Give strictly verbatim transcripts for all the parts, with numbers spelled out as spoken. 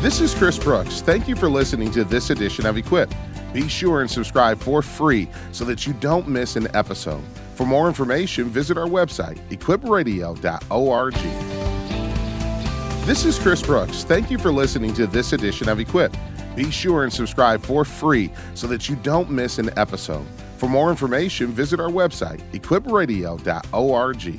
This is Chris Brooks. Thank you for listening to this edition of Equip. Be sure and subscribe for free so that you don't miss an episode. For more information, visit our website, equip radio dot org. This is Chris Brooks. Thank you for listening to this edition of Equip. Be sure and subscribe for free so that you don't miss an episode. For more information, visit our website, equip radio dot org.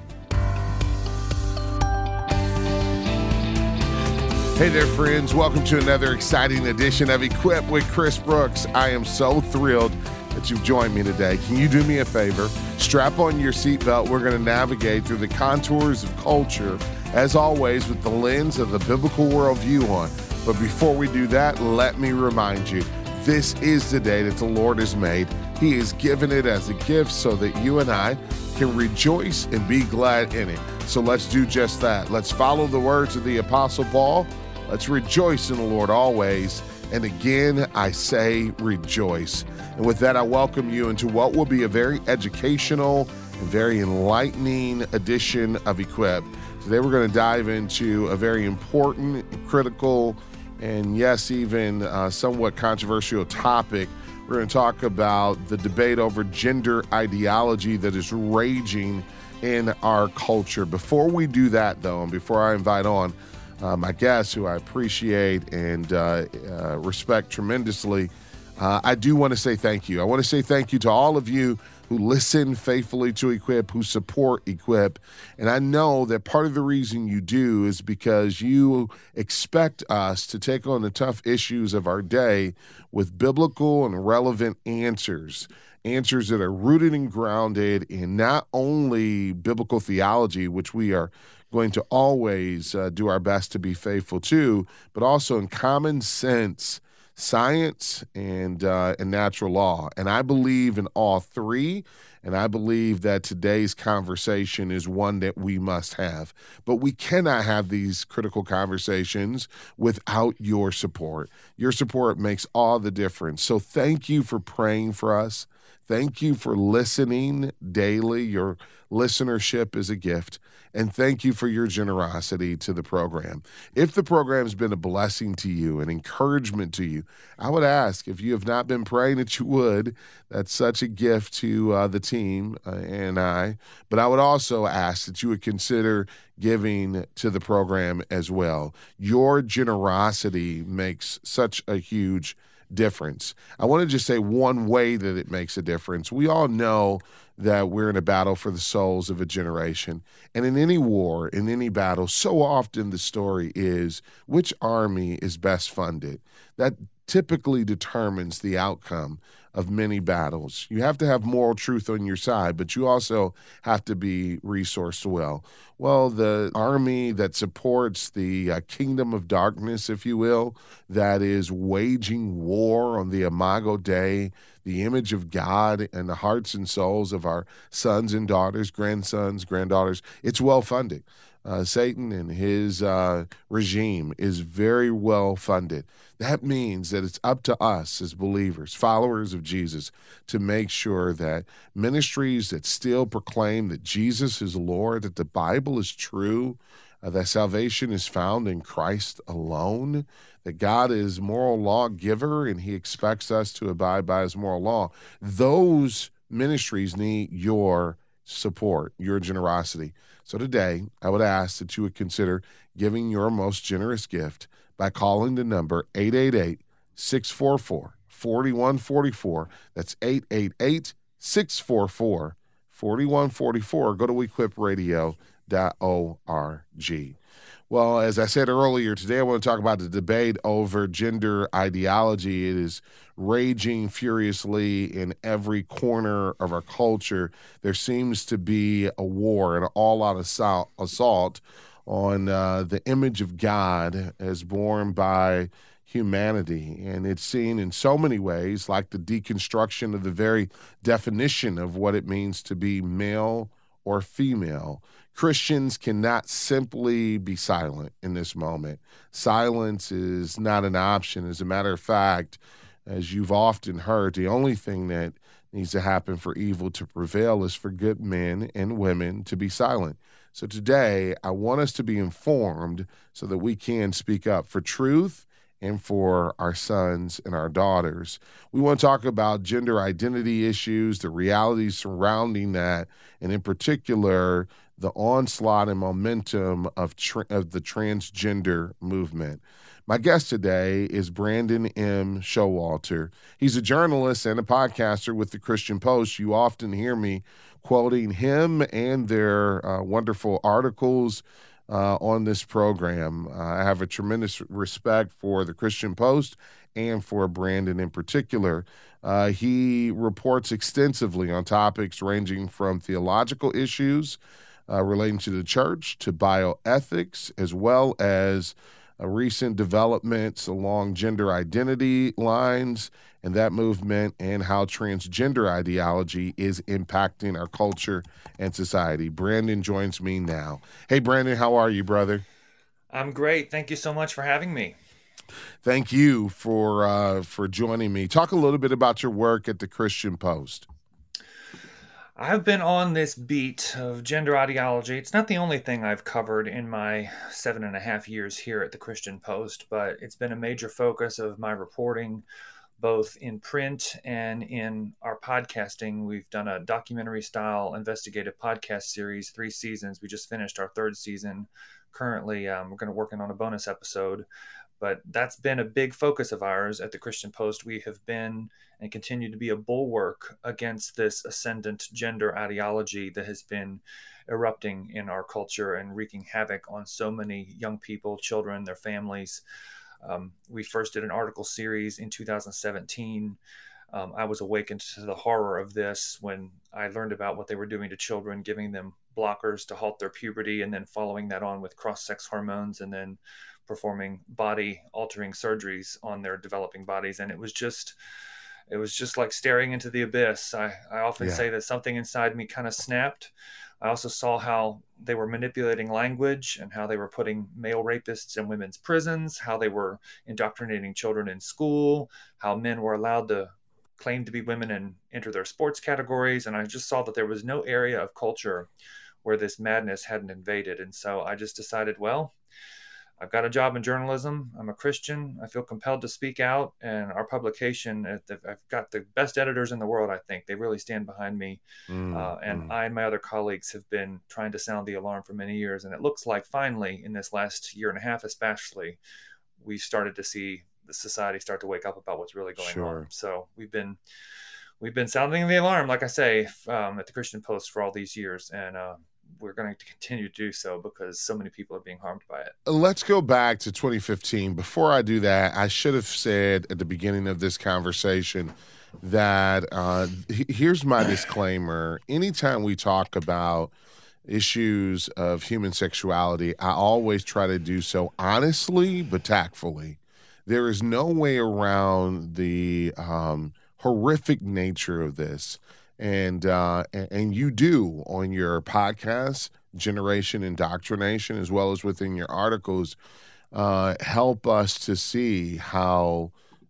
Hey there, friends. Welcome to another exciting edition of Equip with Chris Brooks. I am so thrilled that you've joined me today. Can you do me a favor? Strap on your seatbelt. We're going to navigate through the contours of culture, as always, with the lens of the biblical worldview on. But before we do that, let me remind you, this is the day that the Lord has made. He has given it as a gift so that you and I can rejoice and be glad in it. So let's do just that. Let's follow the words of the Apostle Paul. Let's rejoice in the Lord always. And again, I say rejoice. And with that, I welcome you into what will be a very educational and very enlightening edition of Equip. Today, we're going to dive into a very important, critical, and yes, even uh, somewhat controversial topic. We're going to talk about the debate over gender ideology that is raging in our culture. Before we do that, though, and before I invite on Uh, my guests, who I appreciate and uh, uh, respect tremendously, uh, I do want to say thank you. I want to say thank you to all of you who listen faithfully to Equip, who support Equip. And I know that part of the reason you do is because you expect us to take on the tough issues of our day with biblical and relevant answers. Answers that are rooted and grounded in not only biblical theology, which we are going to always uh, do our best to be faithful to, but also in common sense, science, and uh, and natural law. And I believe in all three, and I believe that today's conversation is one that we must have. But we cannot have these critical conversations without your support. Your support makes all the difference. So thank you for praying for us. Thank you for listening daily. Your listenership is a gift. And thank you for your generosity to the program. If the program has been a blessing to you, an encouragement to you, I would ask, if you have not been praying, that you would. That's such a gift to uh, the team uh, and I. But I would also ask that you would consider giving to the program as well. Your generosity makes such a huge difference. I want to just say one way that it makes a difference. We all know that we're in a battle for the souls of a generation. And in any war, in any battle, so often the story is which army is best funded. That typically determines the outcome of many battles. You have to have moral truth on your side, but you also have to be resourced well. Well, the army that supports the uh, kingdom of darkness, if you will, that is waging war on the Imago Dei, the image of God and the hearts and souls of our sons and daughters, grandsons, granddaughters, it's well funded. Uh, Satan and his uh, regime is very well funded. That means that it's up to us as believers, followers of Jesus, to make sure that ministries that still proclaim that Jesus is Lord, that the Bible is true, uh, that salvation is found in Christ alone, that God is moral lawgiver and he expects us to abide by his moral law. Those ministries need your support, your generosity. So today, I would ask that you would consider giving your most generous gift by calling the number eight eight eight, six four four, four one four four. That's eight eight eight, six four four, four one four four. Go to equip radio dot org. Well, as I said earlier, today I want to talk about the debate over gender ideology. It is raging furiously in every corner of our culture. There seems to be a war, an all-out assault, assault on uh, the image of God as born by humanity. And it's seen in so many ways, like the deconstruction of the very definition of what it means to be male or female. Christians cannot simply be silent in this moment. Silence is not an option. As a matter of fact, as you've often heard, the only thing that needs to happen for evil to prevail is for good men and women to be silent. So today, I want us to be informed so that we can speak up for truth and for our sons and our daughters. We want to talk about gender identity issues, the realities surrounding that, and in particular, the onslaught and momentum of, tra- of the transgender movement. My guest today is Brandon M. Showalter. He's a journalist and a podcaster with the Christian Post. You often hear me quoting him and their uh, wonderful articles uh, on this program. Uh, I have a tremendous respect for the Christian Post and for Brandon in particular. Uh, he reports extensively on topics ranging from theological issues uh, relating to the church to bioethics, as well as uh, recent developments along gender identity lines and that movement, and how transgender ideology is impacting our culture and society. Brandon joins me now. Hey, Brandon, how are you, brother? I'm great. Thank you so much for having me. Thank you for uh, for joining me. Talk a little bit about your work at the Christian Post. I've been on this beat of gender ideology. It's not the only thing I've covered in my seven and a half years here at the Christian Post, but it's been a major focus of my reporting, both in print and in our podcasting. We've done a documentary style investigative podcast series, three seasons. We just finished our third season. Currently, um, we're going to work on a bonus episode. But that's been a big focus of ours at the Christian Post. We have been and continue to be a bulwark against this ascendant gender ideology that has been erupting in our culture and wreaking havoc on so many young people, children, their families. Um, we first did an article series in two thousand seventeen. Um, I was awakened to the horror of this when I learned about what they were doing to children, giving them blockers to halt their puberty, and then following that on with cross-sex hormones, and then performing body altering surgeries on their developing bodies. And it was just, it was just like staring into the abyss. I, I often yeah. say that something inside me kind of snapped. I also saw how they were manipulating language and how they were putting male rapists in women's prisons, how they were indoctrinating children in school, how men were allowed to claim to be women and enter their sports categories. And I just saw that there was no area of culture where this madness hadn't invaded. And so I just decided, well, I've got a job in journalism. I'm a Christian. I feel compelled to speak out. And our publication, I've got the best editors in the world, I think. They really stand behind me. Mm, uh, and mm. I and my other colleagues have been trying to sound the alarm for many years. And it looks like finally, in this last year and a half especially, we started to see the society start to wake up about what's really going sure. on. So we've been we've been sounding the alarm, like I say, um, at the Christian Post for all these years. And uh, we're going to continue to do so because so many people are being harmed by it. Let's go back to twenty fifteen. Before I do that, I should have said at the beginning of this conversation that uh, here's my disclaimer. Anytime we talk about issues of human sexuality, I always try to do so honestly but tactfully. There is no way around the um, horrific nature of this. And, uh, and you do on your podcast, Generation Indoctrination, as well as within your articles, uh, help us to see how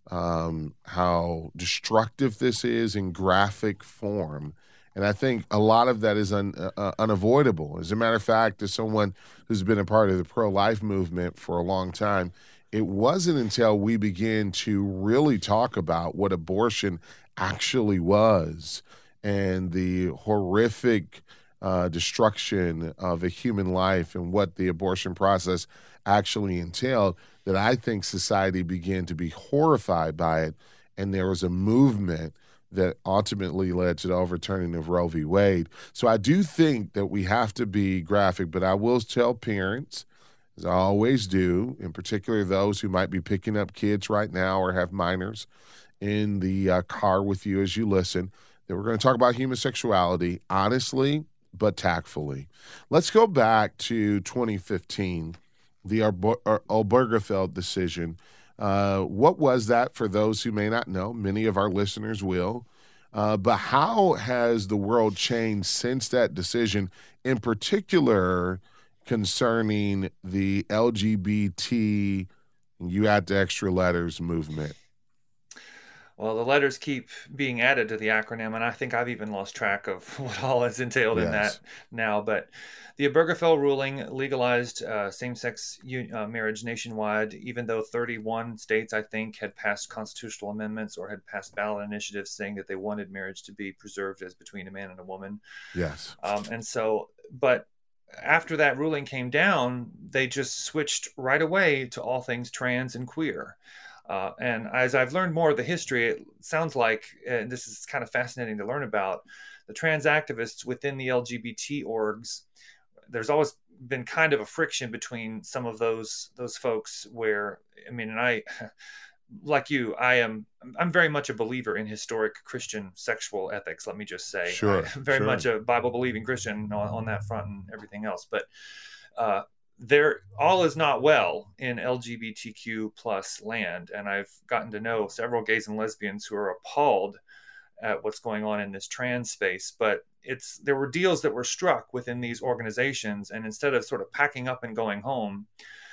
um, how destructive this is in graphic form. And I think a lot of that is un, uh, unavoidable. As a matter of fact, as someone who's been a part of the pro-life movement for a long time, it wasn't until we began to really talk about what abortion actually was and the horrific uh, destruction of a human life and what the abortion process actually entailed, that I think society began to be horrified by it. And there was a movement that ultimately led to the overturning of Roe v. Wade. So I do think that we have to be graphic, but I will tell parents, as I always do, in particular those who might be picking up kids right now or have minors in the uh, car with you as you listen, that we're going to talk about human sexuality honestly but tactfully. Let's go back to twenty fifteen, the Obergefell decision. Uh, what was that for those who may not know? Many of our listeners will. Uh, but how has the world changed since that decision, in particular concerning the L G B T, you add the extra letters movement? Well, the letters keep being added to the acronym, and I think I've even lost track of what all is entailed in that Yes. now. But the Obergefell ruling legalized uh, same-sex u- uh, marriage nationwide, even though thirty-one states, I think, had passed constitutional amendments or had passed ballot initiatives saying that they wanted marriage to be preserved as between a man and a woman. Yes. Um, and so, but after that ruling came down, they just switched right away to all things trans and queer. Uh, and as I've learned more of the history, it sounds like, and this is kind of fascinating to learn about, the trans activists within the L G B T orgs, there's always been kind of a friction between some of those those folks where, I mean, and I, like you, I am I'm very much a believer in historic Christian sexual ethics. Let me just say, I'm Sure. very Sure. much a Bible believing Christian on, on that front and everything else. But uh, there, all is not well in L G B T Q plus land, and I've gotten to know several gays and lesbians who are appalled at what's going on in this trans space. But it's there were deals that were struck within these organizations, and instead of sort of packing up and going home,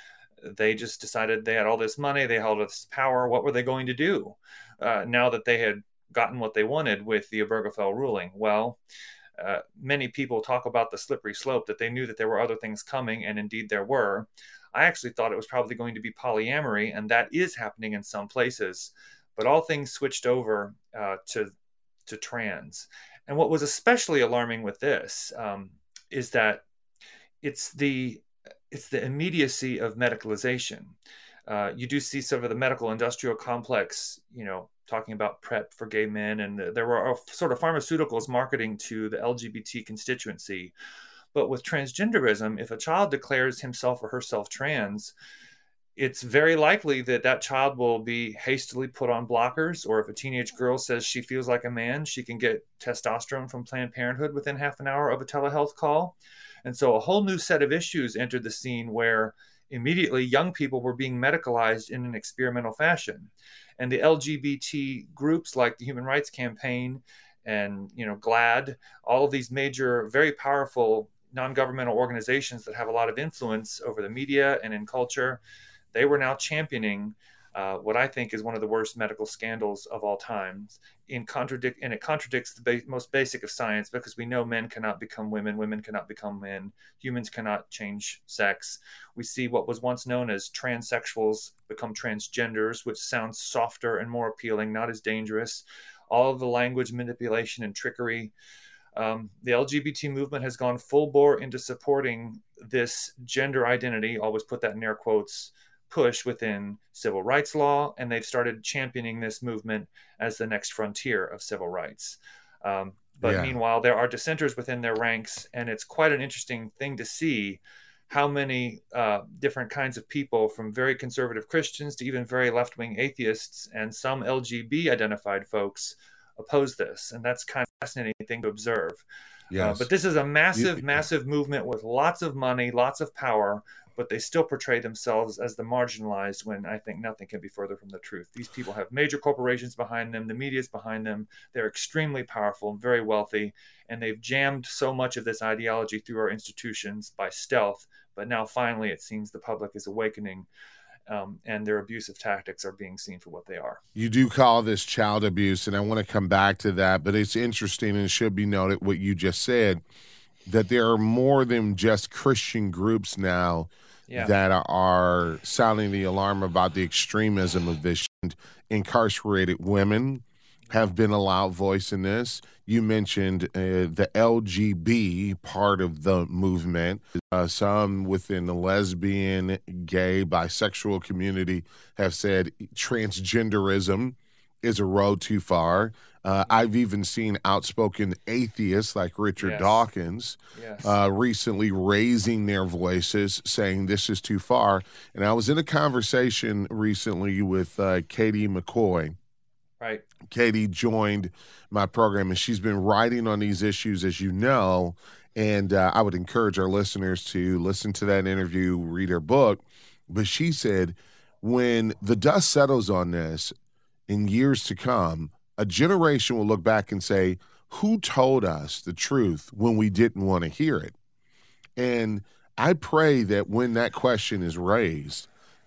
they just decided they had all this money, they held this power. What were they going to do uh, now that they had gotten what they wanted with the Obergefell ruling? Well, uh, many people talk about the slippery slope, that they knew that there were other things coming, and indeed there were. I actually thought it was probably going to be polyamory, and that is happening in some places. But all things switched over uh, to to trans. And what was especially alarming with this um, is that it's the it's the immediacy of medicalization. Uh, you do see some of the medical industrial complex, you know, talking about PrEP for gay men, and the, there were sort of pharmaceuticals marketing to the L G B T constituency. But with transgenderism, if a child declares himself or herself trans, it's very likely that that child will be hastily put on blockers, or if a teenage girl says she feels like a man, she can get testosterone from Planned Parenthood within half an hour of a telehealth call. And so a whole new set of issues entered the scene where immediately young people were being medicalized in an experimental fashion. And the L G B T groups like the Human Rights Campaign and, you know, GLAAD, all of these major, very powerful non-governmental organizations that have a lot of influence over the media and in culture, they were now championing uh, what I think is one of the worst medical scandals of all time. In contradict, and it contradicts the ba- most basic of science, because we know men cannot become women, women cannot become men, humans cannot change sex. We see what was once known as transsexuals become transgenders, which sounds softer and more appealing, not as dangerous. All of the language manipulation and trickery. Um, the L G B T movement has gone full bore into supporting this gender identity, always put that in air quotes, push within civil rights law, and they've started championing this movement as the next frontier of civil rights. Um, but Yeah. meanwhile, there are dissenters within their ranks, and it's quite an interesting thing to see how many uh, different kinds of people, from very conservative Christians to even very left-wing atheists and some L G B identified folks, oppose this. And that's kind of a fascinating thing to observe. Uh, but Yes. this is a You, massive, massive movement with lots of money, lots of power, but they still portray themselves as the marginalized, when I think nothing can be further from the truth. These people have major corporations behind them. The media is behind them. They're extremely powerful, very wealthy, and they've jammed so much of this ideology through our institutions by stealth. But now finally, it seems the public is awakening, um, and their abusive tactics are being seen for what they are. you do call this child abuse, and I want to come back to that, but it's interesting, and it should be noted what you just said, that there are more than just Christian groups now Yeah. that are sounding the alarm about the extremism of this. Incarcerated women have been allowed voice in this. You mentioned uh, the L G B part of the movement. Uh, some within the lesbian, gay, bisexual community have said transgenderism is a road too far. Uh, I've even seen outspoken atheists like Richard Yes. Dawkins Yes. uh, recently raising their voices, saying this is too far. And I was in a conversation recently with uh, Katie McCoy. Right. Katie joined my program, and she's been writing on these issues, as you know. And uh, I would encourage our listeners to listen to that interview, read her book. But she said, when the dust settles on this in years to come, a generation will look back and say, who told us the truth when we didn't want to hear it? And I pray that when that question is raised,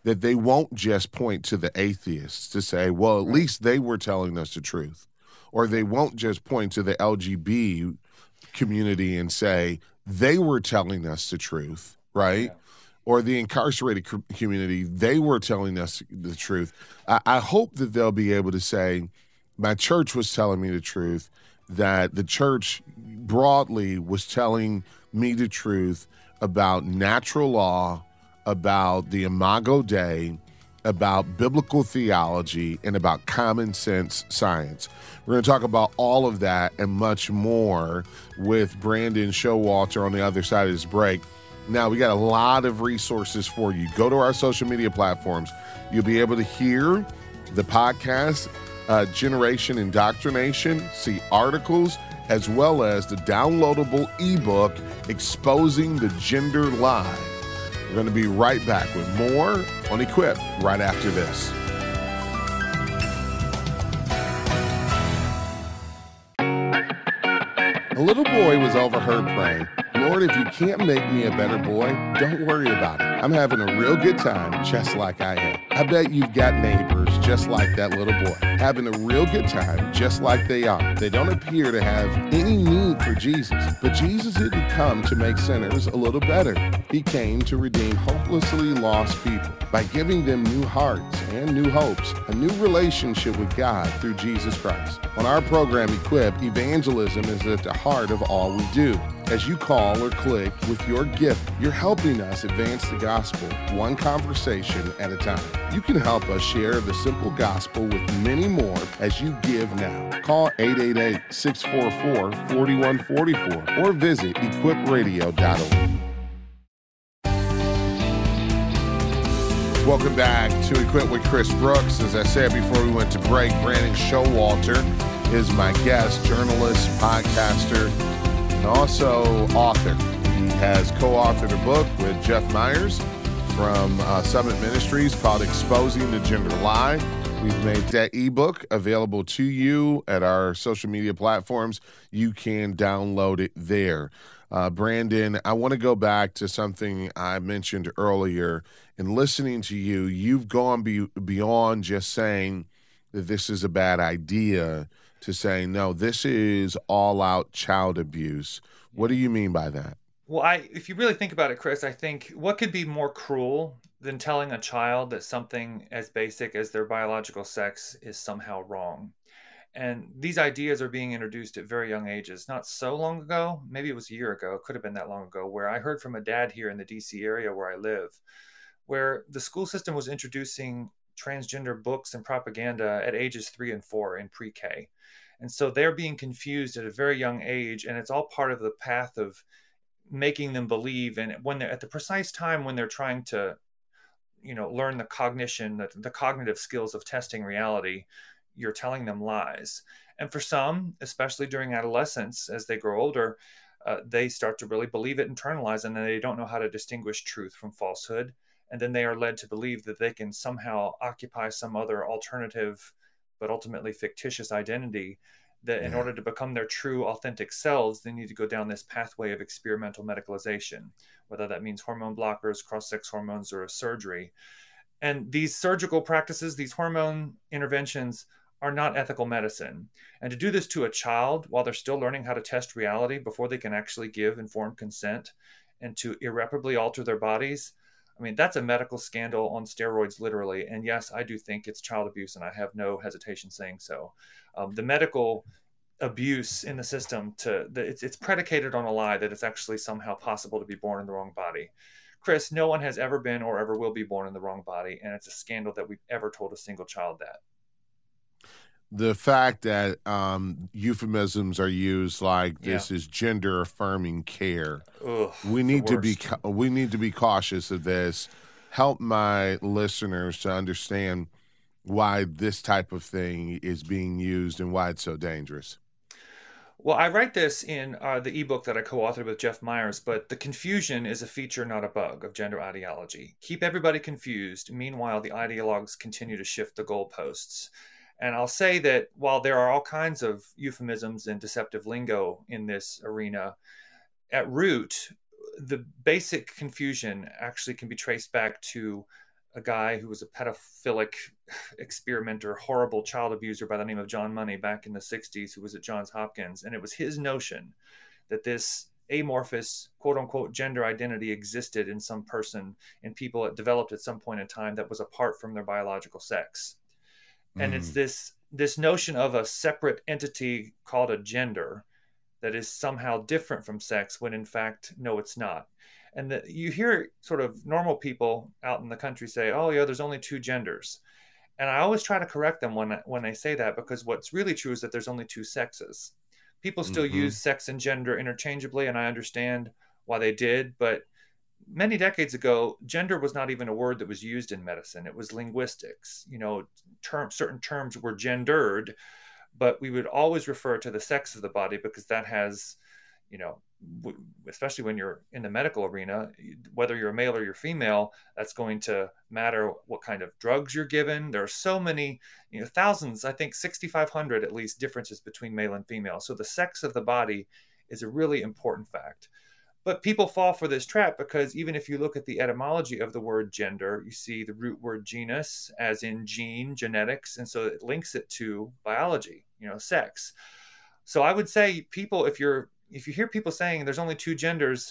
that they won't just point to the atheists to say, well, at Right. least they were telling us the truth. Or they won't just point to the L G B T community and say, they were telling us the truth, right? Yeah. Or the incarcerated co- community, they were telling us the truth. I, I hope that they'll be able to say, my church was telling me the truth, that the church broadly was telling me the truth about natural law, about the Imago Dei, about biblical theology, and about common sense science. We're going to talk about all of that and much more with Brandon Showalter on the other side of this break. Now, we got a lot of resources for you. Go to our social media platforms. You'll be able to hear the podcast, uh, Generation Indoctrination, see articles, as well as the downloadable ebook, Exposing the Gender Lie. We're going to be right back with more on Equip right after this. A little boy was overheard praying, Lord, if you can't make me a better boy, don't worry about it. I'm having a real good time just like I am. I bet you've got neighbors just like that little boy, having a real good time just like they are. They don't appear to have any need for Jesus, but Jesus didn't come to make sinners a little better. He came to redeem hopelessly lost people by giving them new hearts and new hopes, a new relationship with God through Jesus Christ. On our program, Equip, evangelism is at the heart of all we do. As you call or click with your gift, you're helping us advance the gospel one conversation at a time. You can help us share the simple gospel with many more as you give now. Call eight eight eight, six four four, four one four four or visit equip radio dot org. Welcome back to Equip with Chris Brooks. As I said before we went to break, Brandon Showalter is my guest, journalist, podcaster, and also author. He has co-authored a book with Jeff Myers from uh, Summit Ministries called Exposing the Gender Lie. We've made that ebook available to you at our social media platforms. You can download it there. Uh, Brandon, I want to go back to something I mentioned earlier. In listening to you, you've gone be- beyond just saying that this is a bad idea to saying, no, this is all-out child abuse. What do you mean by that? Well, I, if you really think about it, Chris, I think what could be more cruel than telling a child that something as basic as their biological sex is somehow wrong? And these ideas are being introduced at very young ages. Not so long ago, maybe it was a year ago, it could have been that long ago, where I heard from a dad here in the D C area where I live, where the school system was introducing transgender books and propaganda at ages three and four in pre-K. And so they're being confused at a very young age, and it's all part of the path of making them believe. And when they're at the precise time when they're trying to, you know, learn the cognition, the, the cognitive skills of testing reality, you're telling them lies. And for some, especially during adolescence, as they grow older, uh, they start to really believe it, internalize, and then they don't know how to distinguish truth from falsehood. And then they are led to believe that they can somehow occupy some other alternative, but ultimately fictitious identity, that in Yeah. order to become their true, authentic selves, they need to go down this pathway of experimental medicalization, whether that means hormone blockers, cross-sex hormones, or a surgery. And these surgical practices, these hormone interventions, are not ethical medicine. And to do this to a child while they're still learning how to test reality before they can actually give informed consent and to irreparably alter their bodies, I mean, that's a medical scandal on steroids, literally. And yes, I do think it's child abuse, and I have no hesitation saying so. Um, the medical abuse in the system, to the, it's, it's predicated on a lie that it's actually somehow possible to be born in the wrong body. Chris, no one has ever been or ever will be born in the wrong body, and it's a scandal that we've ever told a single child that. The fact that um, euphemisms are used like this Yeah. is gender affirming care. Ugh, We the need to be worst. ca- we need to be cautious of this. Help my listeners to understand why this type of thing is being used and why it's so dangerous. Well, I write this in uh, the ebook that I co-authored with Jeff Myers, but the confusion is a feature, not a bug, of gender ideology. Keep everybody confused. Meanwhile, the ideologues continue to shift the goalposts. And I'll say that while there are all kinds of euphemisms and deceptive lingo in this arena, at root, the basic confusion actually can be traced back to a guy who was a pedophilic experimenter, horrible child abuser by the name of John Money back in the sixties, who was at Johns Hopkins. And it was his notion that this amorphous, quote unquote, gender identity existed in some person, in people that developed at some point in time that was apart from their biological sex. Mm. And it's this, this notion of a separate entity called a gender that is somehow different from sex, when in fact, no, it's not. And the, you hear sort of normal people out in the country say, oh yeah, there's only two genders. And I always try to correct them when, when they say that, because what's really true is that there's only two sexes. People still mm-hmm. use sex and gender interchangeably, and I understand why they did. But many decades ago, gender was not even a word that was used in medicine. It was linguistics. You know, term, certain terms were gendered, but we would always refer to the sex of the body, because that has, you know, especially when you're in the medical arena, whether you're a male or you're female, that's going to matter what kind of drugs you're given. There are so many, you know, thousands, I think sixty-five hundred at least differences between male and female. So the sex of the body is a really important fact. But people fall for this trap because even if you look at the etymology of the word gender, you see the root word genus, as in gene, genetics, and so it links it to biology, you know, sex. So I would say people, if you're if you hear people saying there's only two genders,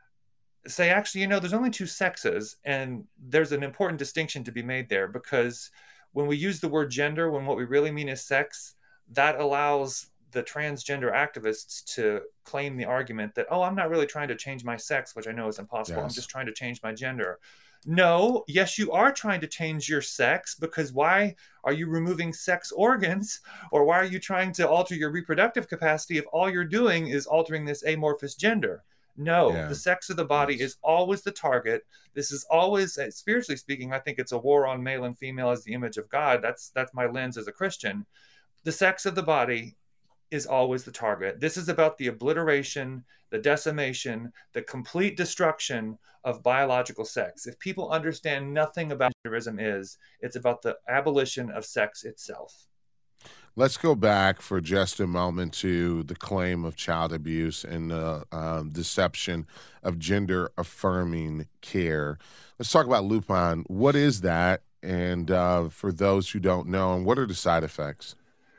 say, actually, you know, there's only two sexes. And there's an important distinction to be made there, because when we use the word gender, when what we really mean is sex, that allows the transgender activists to claim the argument that, oh, I'm not really trying to change my sex, which I know is impossible. Yes. I'm just trying to change my gender. No, yes, you are trying to change your sex, because why are you removing sex organs, or why are you trying to alter your reproductive capacity if all you're doing is altering this amorphous gender? No, yeah. The sex of the body yes. is always the target. This is always, spiritually speaking, I think it's a war on male and female as the image of God. That's that's my lens as a Christian. The sex of the body is always the target. This is about the obliteration, the decimation, the complete destruction of biological sex. If people understand nothing about genderism is, it's about the abolition of sex itself. Let's go back for just a moment to the claim of child abuse and the uh, deception of gender-affirming care. Let's talk about Lupron. What is that? And uh, for those who don't know, and what are the side effects?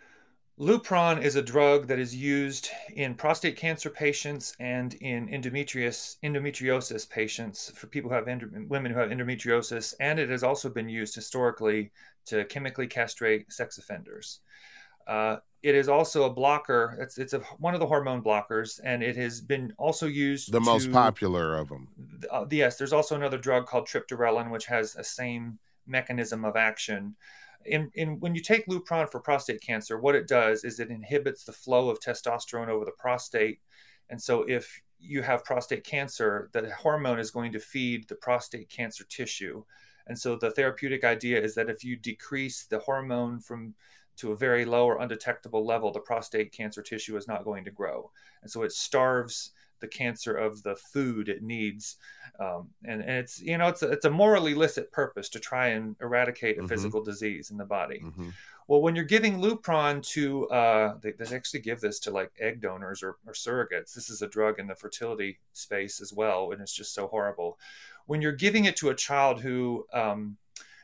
Lupron is a drug that is used in prostate cancer patients and in endometrious, endometriosis patients, for people who have endo, women who have endometriosis, and it has also been used historically to chemically castrate sex offenders. Uh, it is also a blocker. It's it's a, one of the hormone blockers, and it has been also used. The to, most popular of them. Uh, yes, there's also another drug called triptorelin, which has a same mechanism of action. In, in when you take Lupron for prostate cancer, what it does is it inhibits the flow of testosterone over the prostate. And so if you have prostate cancer, the hormone is going to feed the prostate cancer tissue. And so the therapeutic idea is that if you decrease the hormone from to a very low or undetectable level, the prostate cancer tissue is not going to grow. And so it starves the cancer of the food it needs. Um, and, and it's, you know, it's a, it's a morally illicit purpose to try and eradicate a mm-hmm. physical disease in the body. Mm-hmm. Well, when you're giving Lupron to, uh, they, they actually give this to like egg donors or, or surrogates. This is a drug in the fertility space as well. And it's just so horrible. When you're giving it to a child who, um,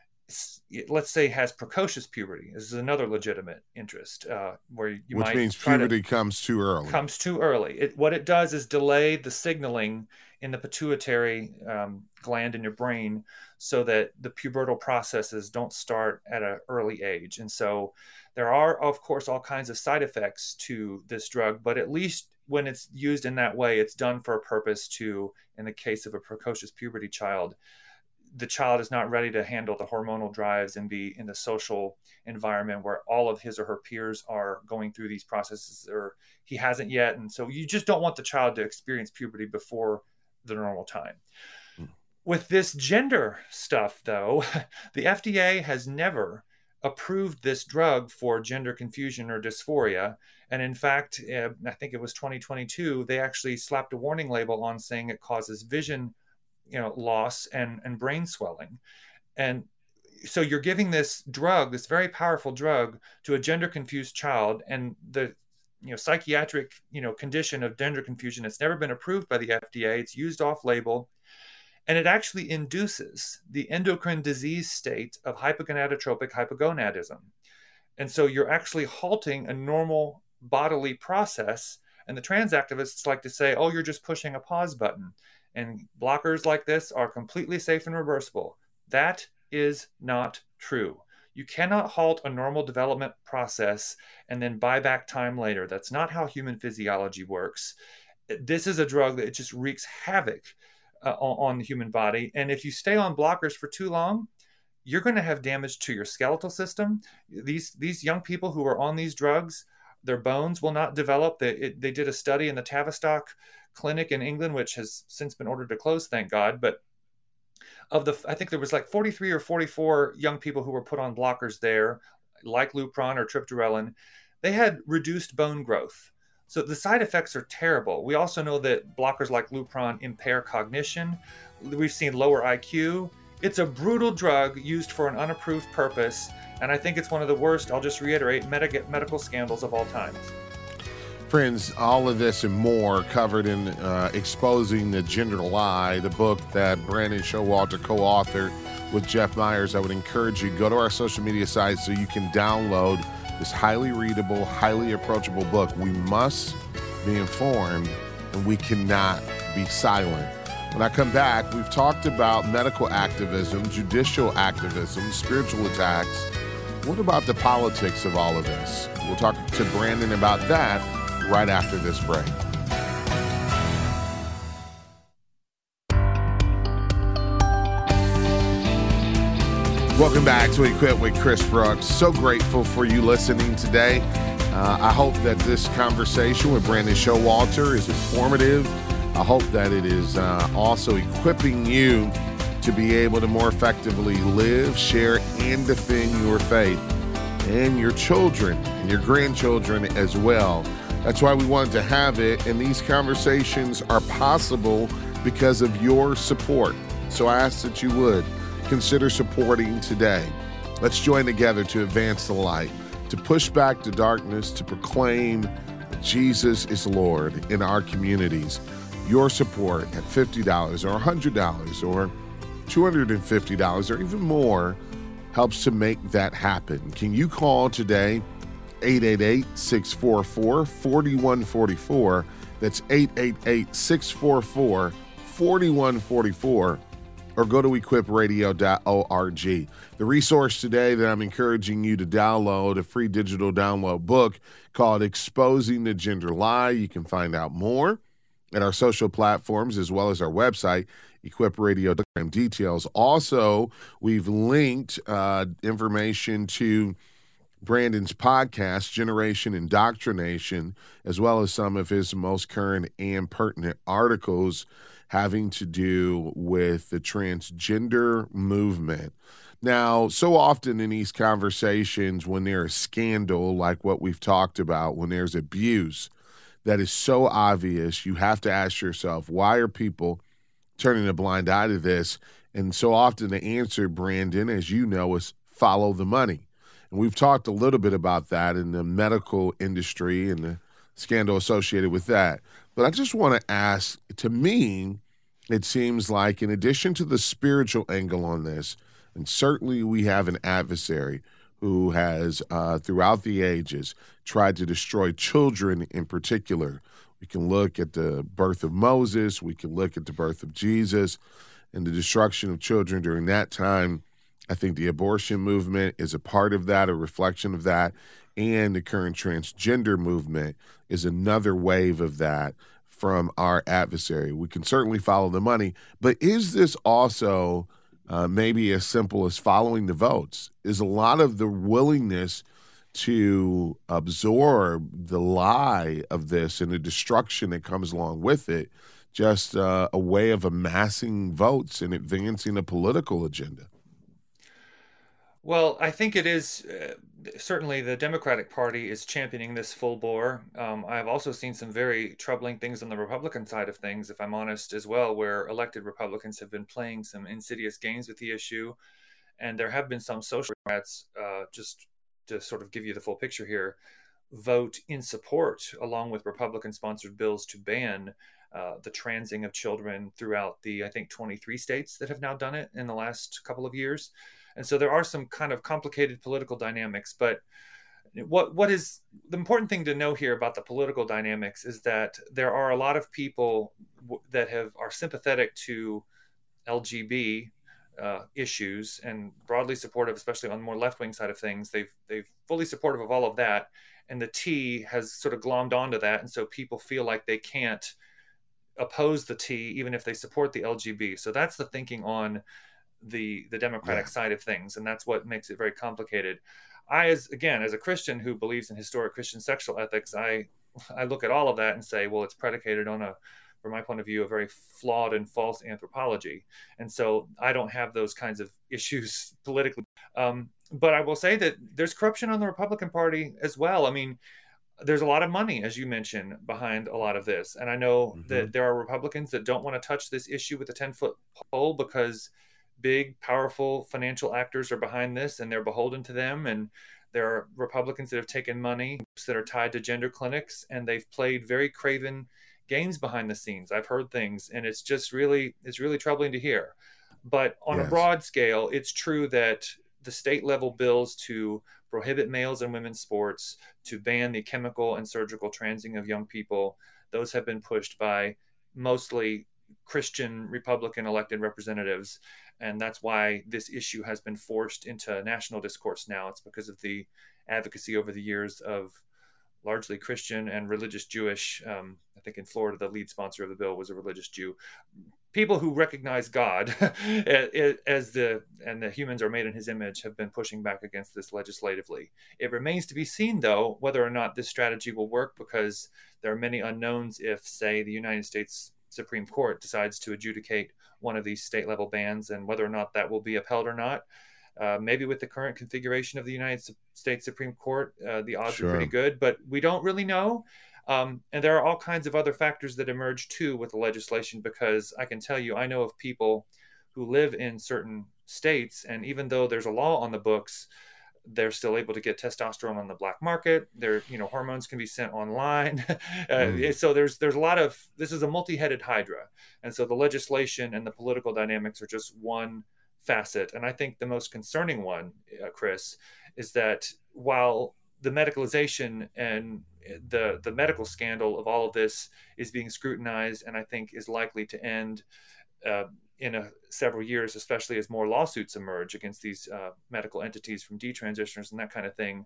let's say, has precocious puberty, this is another legitimate interest, uh, where you Which might means try puberty to, comes too early. Comes too early. It, what it does is delay the signaling in the pituitary um, gland in your brain, so that the pubertal processes don't start at an early age. And so there are, of course, all kinds of side effects to this drug, but at least when it's used in that way, it's done for a purpose to, in the case of a precocious puberty child, the child is not ready to handle the hormonal drives and be in the social environment where all of his or her peers are going through these processes, or he hasn't yet. And so you just don't want the child to experience puberty before the normal time. Mm. With this gender stuff, though, the F D A has never approved this drug for gender confusion or dysphoria. And in fact, uh, I think it was twenty twenty-two, they actually slapped a warning label on saying it causes vision you know, loss and, and brain swelling. And so you're giving this drug, this very powerful drug, to a gender confused child, and the, you know, psychiatric, you know, condition of gender confusion, it's never been approved by the F D A. It's used off label. And it actually induces the endocrine disease state of hypogonadotropic hypogonadism. And so you're actually halting a normal bodily process. And the trans activists like to say, oh, you're just pushing a pause button. And blockers like this are completely safe and reversible. That is not true. You cannot halt a normal development process and then buy back time later. That's not how human physiology works. This is a drug that just wreaks havoc uh, on, on the human body. And if you stay on blockers for too long, you're going to have damage to your skeletal system. These these young people who are on these drugs, their bones will not develop. They, it, they did a study in the Tavistock Clinic in England, which has since been ordered to close, thank God. But of the, I think there was like forty-three or forty-four young people who were put on blockers there, like Lupron or triptorelin. They had reduced bone growth. So the side effects are terrible. We also know that blockers like Lupron impair cognition. We've seen lower I Q. It's a brutal drug used for an unapproved purpose, and I think it's one of the worst, I'll just reiterate, med- medical scandals of all time. Friends, all of this and more covered in uh, Exposing the Gender Lie, the book that Brandon Showalter co-authored with Jeff Myers. I would encourage you, go to our social media sites so you can download this highly readable, highly approachable book. We must be informed, and we cannot be silent. When I come back, we've talked about medical activism, judicial activism, spiritual attacks. What about the politics of all of this? We'll talk to Brandon about that right after this break. Welcome back to Equip with Chris Brooks. So grateful for you listening today. Uh, I hope that this conversation with Brandon Showalter is informative. I hope that it is uh, also equipping you to be able to more effectively live, share, and defend your faith, and your children and your grandchildren as well. That's why we wanted to have it, and these conversations are possible because of your support. So I ask that you would consider supporting today. Let's join together to advance the light, to push back the darkness, to proclaim that Jesus is Lord in our communities. Your support at fifty dollars or one hundred dollars or two hundred fifty dollars or even more helps to make that happen. Can you call today? eight eight eight, six four four, four one four four. That's eight eight eight, six four four, four one four four. Or go to equip radio dot org. The resource today that I'm encouraging you to download, a free digital download book called Exposing the Gender Lie. You can find out more at our social platforms as well as our website, Equip Radio details. Also, we've linked uh, information to Brandon's podcast, Generation Indoctrination, as well as some of his most current and pertinent articles having to do with the transgender movement. Now, so often in these conversations, when there's scandal like what we've talked about, when there's abuse that is so obvious, you have to ask yourself, why are people turning a blind eye to this? And so often the answer, Brandon, as you know, is follow the money. And we've talked a little bit about that in the medical industry and the scandal associated with that. But I just want to ask, to me, it seems like in addition to the spiritual angle on this, and certainly we have an adversary who has, uh, throughout the ages, tried to destroy children in particular. We can look at the birth of Moses. We can look at the birth of Jesus and the destruction of children during that time. I think the abortion movement is a part of that, a reflection of that, and the current transgender movement is another wave of that from our adversary. We can certainly follow the money, but is this also uh, maybe as simple as following the votes? Is a lot of the willingness to absorb the lie of this and the destruction that comes along with it just uh, a way of amassing votes and advancing a political agenda? Well, I think it is uh, certainly the Democratic Party is championing this full bore. Um, I've also seen some very troubling things on the Republican side of things, if I'm honest, as well, where elected Republicans have been playing some insidious games with the issue. And there have been some social democrats, uh, just to sort of give you the full picture here, vote in support along with Republican-sponsored bills to ban uh, the transing of children throughout the, I think, twenty-three states that have now done it in the last couple of years. And so there are some kind of complicated political dynamics, but what what is the important thing to know here about the political dynamics is that there are a lot of people that have are sympathetic to L G B uh, issues and broadly supportive, especially on the more left wing side of things. They've they've fully supportive of all of that, and the T has sort of glommed onto that, and so people feel like they can't oppose the T even if they support the L G B. So that's the thinking on the the Democratic Yeah. side of things, and that's what makes it very complicated. I, as again, as a Christian who believes in historic Christian sexual ethics, I I look at all of that and say, well, it's predicated on a, from my point of view, a very flawed and false anthropology, and so I don't have those kinds of issues politically. Um, but I will say that there's corruption on the Republican Party as well. I mean, there's a lot of money, as you mentioned, behind a lot of this. And I know Hmm. that there are Republicans that don't want to touch this issue with a ten foot pole because big, powerful financial actors are behind this and they're beholden to them. And there are Republicans that have taken money that are tied to gender clinics and they've played very craven games behind the scenes. I've heard things and it's just really, it's really troubling to hear. But on a Yes. broad scale, it's true that the state level bills to prohibit males and women's sports, to ban the chemical and surgical transing of young people, those have been pushed by mostly Christian Republican elected representatives. And that's why this issue has been forced into national discourse now. It's because of the advocacy over the years of largely Christian and religious Jewish. Um, I think in Florida, the lead sponsor of the bill was a religious Jew. People who recognize God as the and the humans are made in His image have been pushing back against this legislatively. It remains to be seen, though, whether or not this strategy will work, because there are many unknowns if, say, the United States Supreme Court decides to adjudicate one of these state level bans, and whether or not that will be upheld or not. Uh, maybe with the current configuration of the United States Supreme Court, uh, the odds are pretty Sure. good, but we don't really know. Um, and there are all kinds of other factors that emerge too with the legislation, because I can tell you, I know of people who live in certain states, and even though there's a law on the books, they're still able to get testosterone on the black market. Their, you know, hormones can be sent online. uh, Mm. so there's there's a lot of, this is a multi-headed hydra, and so the legislation and the political dynamics are just one facet. And I think the most concerning one, uh, Chris, is that while the medicalization and the the medical scandal of all of this is being scrutinized, and I think is likely to end uh, in a, several years, especially as more lawsuits emerge against these uh, medical entities from detransitioners and that kind of thing.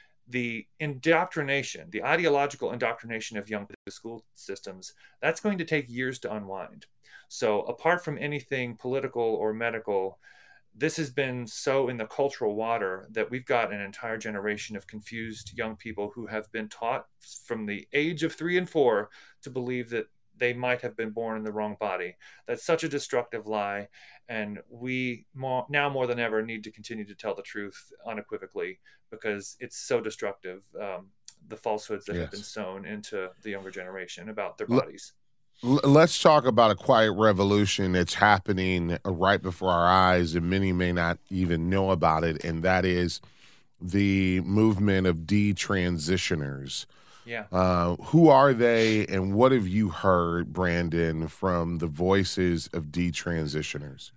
The indoctrination, the ideological indoctrination of young school systems, that's going to take years to unwind. So, apart from anything political or medical, this has been so in the cultural water that we've got an entire generation of confused young people who have been taught from the age of three and four to believe that they might have been born in the wrong body. That's such a destructive lie. And we more, now more than ever need to continue to tell the truth unequivocally, because it's so destructive. Um, the falsehoods that have been Yes. sown into the younger generation about their L- bodies. l- let's talk about a quiet revolution that's happening right before our eyes, and many may not even know about it, and that is the movement of detransitioners. Yeah. Uh, who are they, and what have you heard, Brandon, from the voices of detransitioners?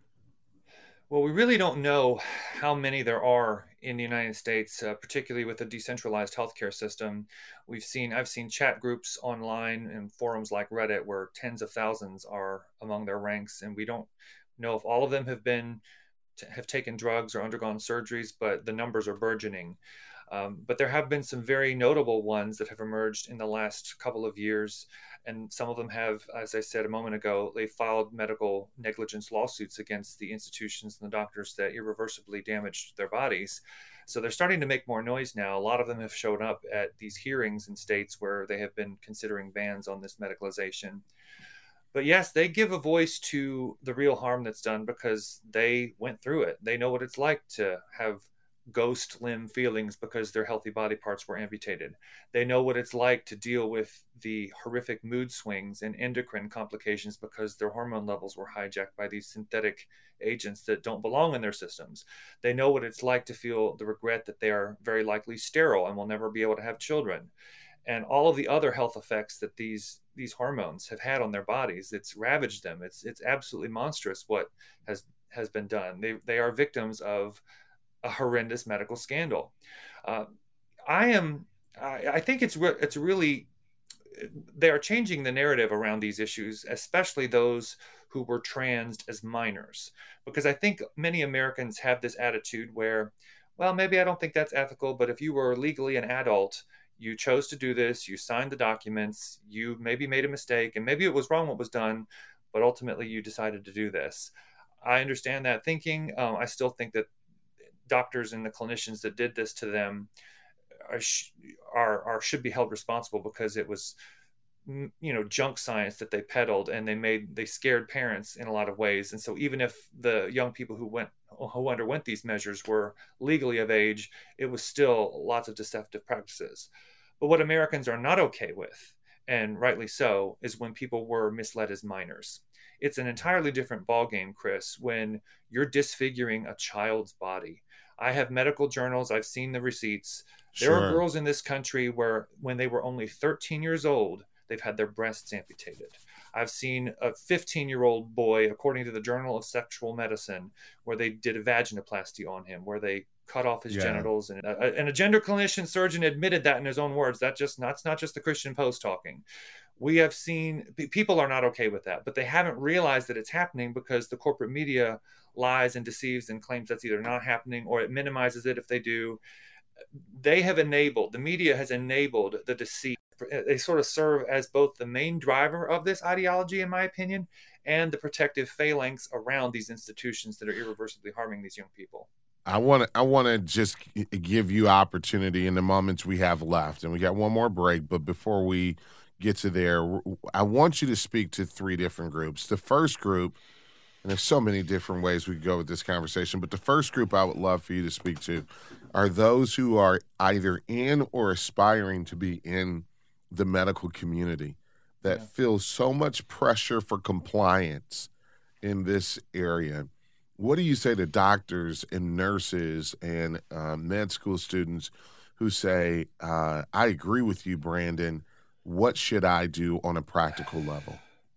Well, we really don't know how many there are in the United States, uh, particularly with a decentralized healthcare system. We've seen, I've seen chat groups online and forums like Reddit where tens of thousands are among their ranks, and we don't know if all of them have been have taken drugs or undergone surgeries, but the numbers are burgeoning. Um, but there have been some very notable ones that have emerged in the last couple of years. And some of them have, as I said a moment ago, they filed medical negligence lawsuits against the institutions and the doctors that irreversibly damaged their bodies. So they're starting to make more noise now. A lot of them have shown up at these hearings in states where they have been considering bans on this medicalization. But yes, they give a voice to the real harm that's done because they went through it. They know what it's like to have ghost limb feelings because their healthy body parts were amputated. They know what it's like to deal with the horrific mood swings and endocrine complications because their hormone levels were hijacked by these synthetic agents that don't belong in their systems. They know what it's like to feel the regret that they are very likely sterile and will never be able to have children. and all of the other health effects that these these hormones have had on their bodies. It's ravaged them. It's it's absolutely monstrous what has has been done. They they are victims of a horrendous medical scandal. Uh, I am. I, I think it's re- it's really they are changing the narrative around these issues, especially those who were transed as minors, because I think many Americans have this attitude where, well, maybe I don't think that's ethical, but if you were legally an adult, you chose to do this, you signed the documents, you maybe made a mistake, and maybe it was wrong what was done, but ultimately you decided to do this. I understand that thinking. Um, I still think that doctors and the clinicians that did this to them are, are, are should be held responsible, because it was, you know, junk science that they peddled, and they made they scared parents in a lot of ways. And so even if the young people who went who underwent these measures were legally of age, it was still lots of deceptive practices. But what Americans are not okay with, and rightly so, is when people were misled as minors. It's an entirely different ballgame, Chris, when you're disfiguring a child's body. I have medical journals. I've seen the receipts. There are Sure. girls in this country where, when they were only thirteen years old, they've had their breasts amputated. I've seen a fifteen-year-old boy, according to the Journal of Sexual Medicine, where they did a vaginoplasty on him, where they cut off his Yeah. genitals. And a, and a gender clinician surgeon admitted that in his own words. That just that's not just the Christian Post talking. We have seen people are not okay with that, but they haven't realized that it's happening because the corporate media lies and deceives and claims that's either not happening or it minimizes it if they do. They have enabled, the media has enabled the deceit. They sort of serve as both the main driver of this ideology, in my opinion, and the protective phalanx around these institutions that are irreversibly harming these young people. I want to I want to just give you opportunity in the moments we have left, and we got one more break. But before we get to there, I want you to speak to three different groups. The first group, and there's so many different ways we could go with this conversation, but the first group I would love for you to speak to are those who are either in or aspiring to be in the medical community that Yeah. feel so much pressure for compliance in this area. What do you say to doctors and nurses and uh, med school students who say, uh, I agree with you, Brandon. What should I do on a practical level?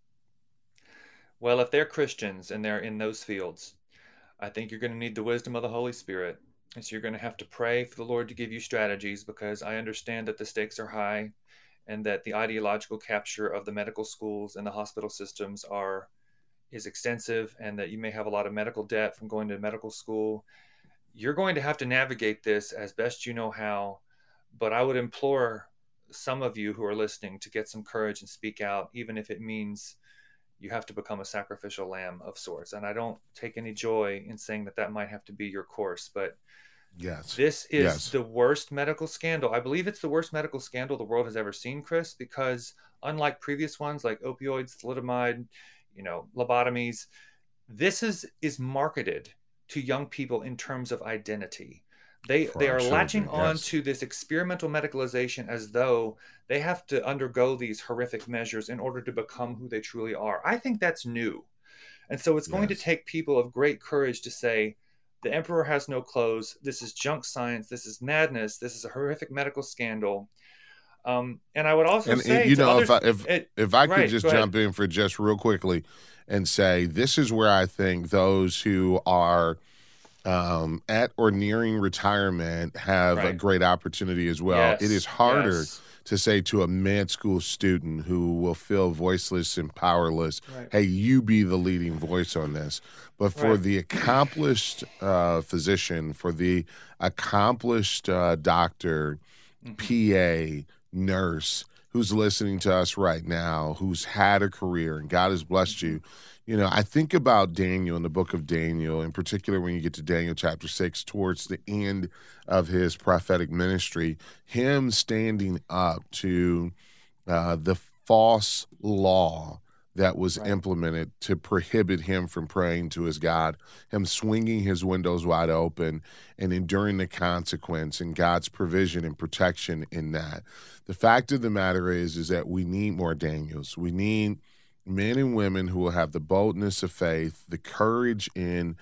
Well, if they're Christians and they're in those fields, I think you're going to need the wisdom of the Holy Spirit. And so you're going to have to pray for the Lord to give you strategies, because I understand that the stakes are high and that the ideological capture of the medical schools and the hospital systems are is extensive, and that you may have a lot of medical debt from going to medical school. You're going to have to navigate this as best you know how, but I would implore some of you who are listening to get some courage and speak out, even if it means you have to become a sacrificial lamb of sorts. And I don't take any joy in saying that that might have to be your course, but Yes. this is Yes. the worst medical scandal. I believe it's the worst medical scandal the world has ever seen, Chris, because unlike previous ones like opioids, thalidomide, you know, lobotomies, this is is marketed to young people in terms of identity. They For they our are latching children, on yes. to this experimental medicalization as though they have to undergo these horrific measures in order to become who they truly are. I think that's new. And so it's going to Yes. take people of great courage to say, the emperor has no clothes. This is junk science. This is madness. This is a horrific medical scandal. Um, and I would also And, and say you to know, others, if I if it, if I could right, just go ahead. jump in for just real quickly and say this is where I think those who are um, at or nearing retirement have a Right. great opportunity as well. Yes, It is harder yes. to say to a med school student who will feel voiceless and powerless, Right. hey, you be the leading voice on this. But for Right. the accomplished uh, physician, for the accomplished uh, doctor, Mhm. P A, nurse, who's listening to us right now, who's had a career and God has blessed you, you know, I think about Daniel in the book of Daniel, in particular when you get to Daniel chapter six, towards the end of his prophetic ministry, him standing up to uh, the false law that was Right. implemented to prohibit him from praying to his God, him swinging his windows wide open and enduring the consequence and God's provision and protection in that. The fact of the matter is, is that we need more Daniels. We need men and women who will have the boldness of faith, the courage in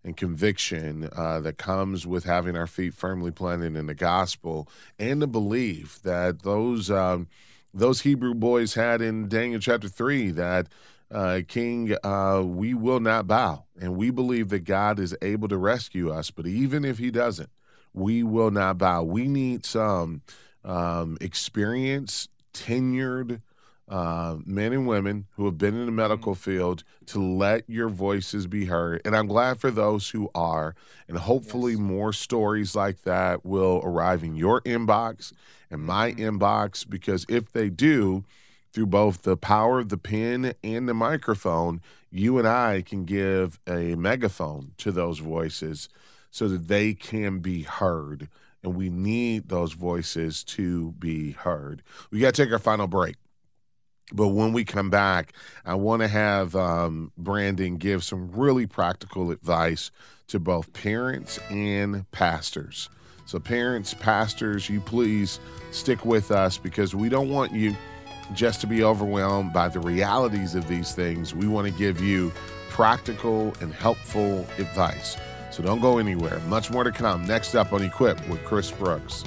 and conviction uh, that comes with having our feet firmly planted in the gospel, and the belief that those um, those Hebrew boys had in Daniel chapter three, that uh, King, uh, we will not bow, and we believe that God is able to rescue us. But even if He doesn't, we will not bow. We need some um, experienced, tenured uh, men and women who have been in the medical field to let your voices be heard. And I'm glad for those who are. And hopefully Yes. more stories like that will arrive in your inbox and my Mhm. inbox, because if they do, through both the power of the pen and the microphone, you and I can give a megaphone to those voices so that they can be heard. And we need those voices to be heard. We got to take our final break. But when we come back, I want to have um, Brandon give some really practical advice to both parents and pastors. So parents, pastors, you please stick with us, because we don't want you just to be overwhelmed by the realities of these things. We want to give you practical and helpful advice. So don't go anywhere. Much more to come next up on Equip with Chris Brooks.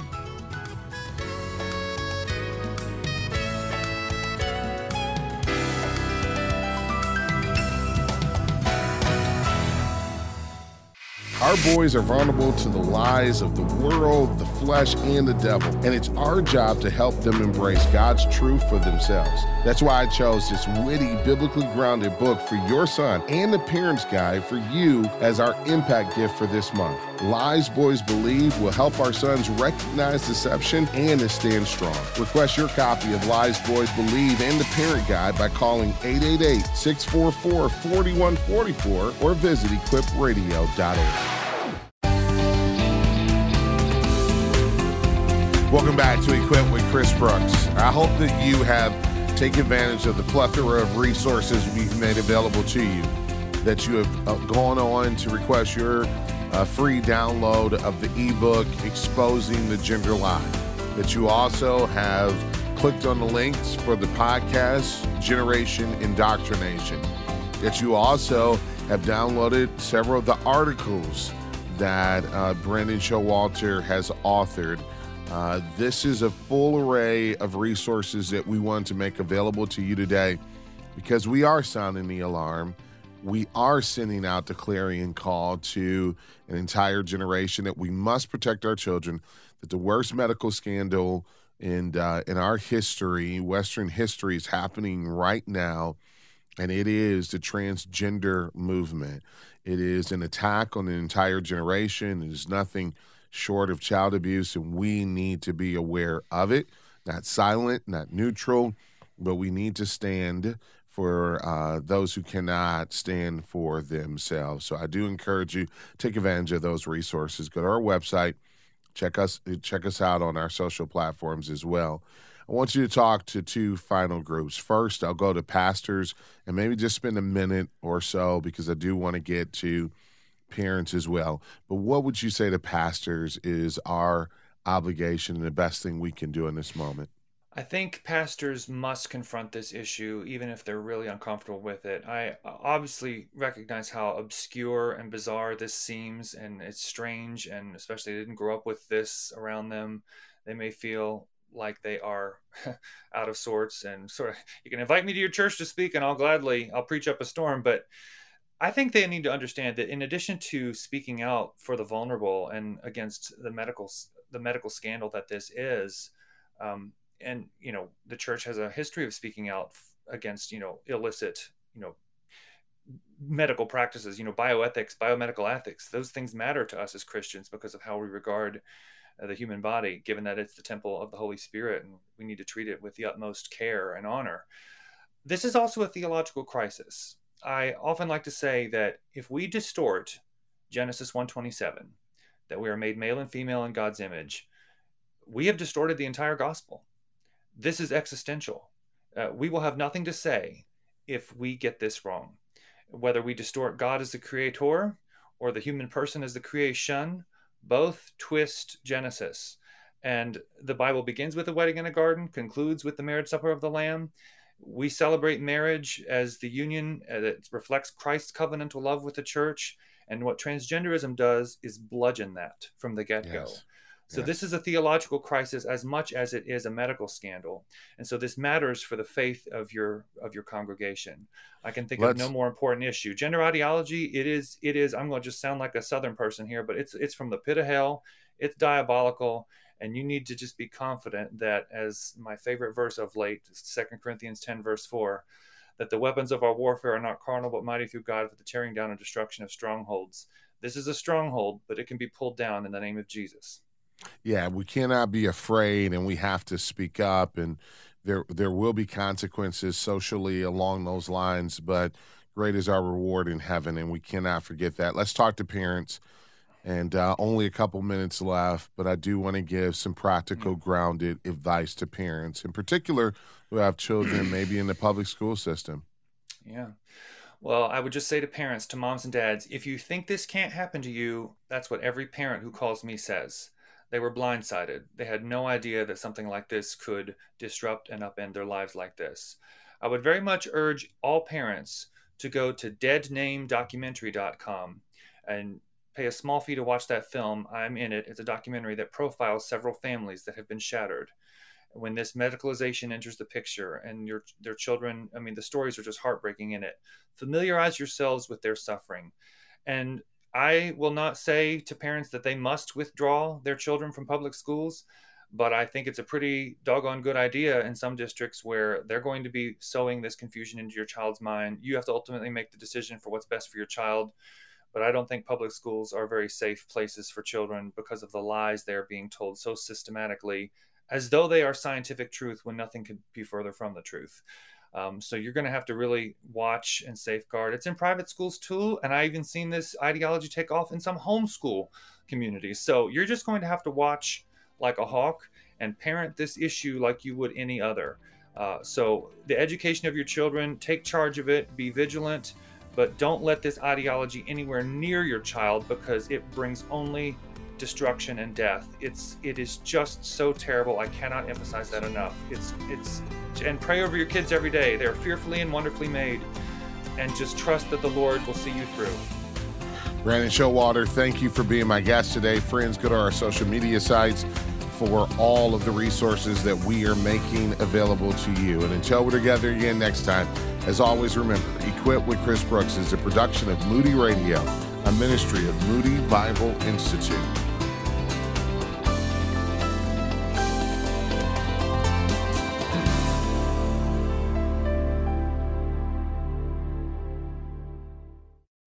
Our boys are vulnerable to the lies of the world, the flesh, and the devil, and it's our job to help them embrace God's truth for themselves. That's why I chose this witty, biblically grounded book for your son and the Parent's Guide for you as our impact gift for this month. Lies Boys Believe will help our sons recognize deception and to stand strong. Request your copy of Lies Boys Believe and the Parent Guide by calling eight eight eight, six four four, four one four four or visit equip radio dot org. Welcome back to Equip with Chris Brooks. I hope that you have taken advantage of the plethora of resources we've made available to you, that you have uh, gone on to request your uh, free download of the ebook Exposing the Gender Lie, that you also have clicked on the links for the podcast Generation Indoctrination, that you also have downloaded several of the articles that uh, Brendan Showalter has authored. Uh, this is a full array of resources that we want to make available to you today, because we are sounding the alarm. We are sending out the clarion call to an entire generation that we must protect our children, that the worst medical scandal in, uh, in our history, Western history, is happening right now, and it is the transgender movement. It is an attack on an entire generation. It is nothing short of child abuse, and we need to be aware of it, not silent, not neutral, but we need to stand for uh, those who cannot stand for themselves. So I do encourage you, take advantage of those resources. Go to our website, check us, check us out on our social platforms as well. I want you to talk to two final groups. First, I'll go to pastors and maybe just spend a minute or so, because I do want to get to parents as well. But what would you say to pastors is our obligation and the best thing we can do in this moment? I think pastors must confront this issue, even if they're really uncomfortable with it. I obviously recognize how obscure and bizarre this seems, and it's strange, and especially they didn't grow up with this around them. They may feel like they are out of sorts, and sort of, you can invite me to your church to speak and I'll gladly, I'll preach up a storm. But I think they need to understand that in addition to speaking out for the vulnerable and against the medical the medical scandal that this is, um, and you know, the church has a history of speaking out against, you know, illicit, you know, medical practices, you know, bioethics, biomedical ethics. Those things matter to us as Christians because of how we regard uh, the human body, given that it's the temple of the Holy Spirit, and we need to treat it with the utmost care and honor. This is also a theological crisis. I often like to say that if we distort Genesis one twenty-seven, that we are made male and female in God's image, we have distorted the entire gospel. This is existential. Uh, we will have nothing to say if we get this wrong. Whether we distort God as the creator or the human person as the creation, both twist Genesis. And the Bible begins with a wedding in a garden, concludes with the marriage supper of the Lamb. We celebrate marriage as the union that reflects Christ's covenantal love with the church. And what transgenderism does is bludgeon that from the get-go. Yes. So Yes. this is a theological crisis as much as it is a medical scandal. And so this matters for the faith of your of your congregation. I can think Let's- of no more important issue. Gender ideology, it is, it is, I'm going to just sound like a Southern person here, but it's it's from the pit of hell. It's diabolical. And you need to just be confident that, as my favorite verse of late, Second Corinthians ten, verse four, that the weapons of our warfare are not carnal, but mighty through God for the tearing down and destruction of strongholds. This is a stronghold, but it can be pulled down in the name of Jesus. Yeah, we cannot be afraid, and we have to speak up, and there there will be consequences socially along those lines, but great is our reward in heaven, and we cannot forget that. Let's talk to parents, and uh, only a couple minutes left, but I do want to give some practical, grounded advice to parents, in particular who have children maybe in the public school system. Yeah. Well, I would just say to parents, to moms and dads, if you think this can't happen to you, that's what every parent who calls me says. They were blindsided. They had no idea that something like this could disrupt and upend their lives like this. I would very much urge all parents to go to dead name documentary dot com and pay a small fee to watch that film. I'm in it. It's a documentary that profiles several families that have been shattered when this medicalization enters the picture, and your their children, I mean, the stories are just heartbreaking in it. Familiarize yourselves with their suffering. And I will not say to parents that they must withdraw their children from public schools, but I think it's a pretty doggone good idea in some districts where they're going to be sowing this confusion into your child's mind. You have to ultimately make the decision for what's best for your child. But I don't think public schools are very safe places for children because of the lies they're being told so systematically, as though they are scientific truth when nothing could be further from the truth. Um, so you're going to have to really watch and safeguard. It's in private schools too, and I even seen this ideology take off in some homeschool communities. So you're just going to have to watch like a hawk and parent this issue like you would any other. Uh, so the education of your children, take charge of it, be vigilant, but don't let this ideology anywhere near your child because it brings only destruction and death. It's it is just so terrible. I cannot emphasize that enough. It's it's and pray over your kids every day. They're fearfully and wonderfully made, and just trust that the Lord will see you through. Brandon Showalter, thank you for being my guest today. Friends, go to our social media sites for all of the resources that we are making available to you. And until we're together again next time, as always, remember, Equip with Chris Brooks is a production of Moody Radio, a ministry of Moody Bible Institute.